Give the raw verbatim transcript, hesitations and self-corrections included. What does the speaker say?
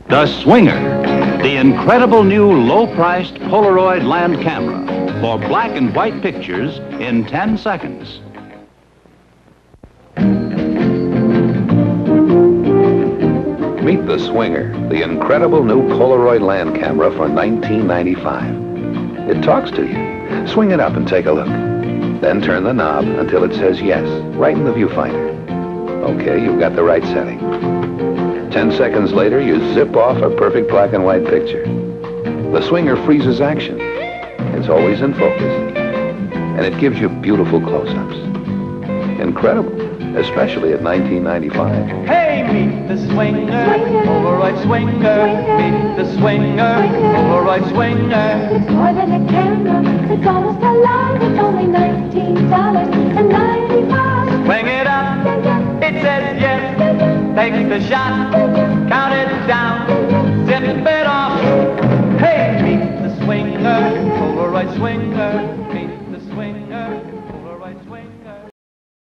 The Swinger, the incredible new low-priced Polaroid land camera for black and white pictures in ten seconds. Meet the Swinger, the incredible new Polaroid land camera for nineteen ninety-five. It talks to you. Swing it up and take a look. Then turn the knob until it says yes, right in the viewfinder. Okay, you've got the right setting. Ten seconds later, you zip off a perfect black and white picture. The Swinger freezes action. It's always in focus. And it gives you beautiful close-ups. Incredible, especially at nineteen ninety-five. Hey, meet the Swinger, Polaroid Swinger. Meet the Swinger, Polaroid Swinger. It's more than a camera, it's almost alive. It's only nineteen dollars and ninety-five cents. Swing it up, it says yes. Take the shot, count it down, zip it off. Hey, meet the Swinger, Polaroid Swinger.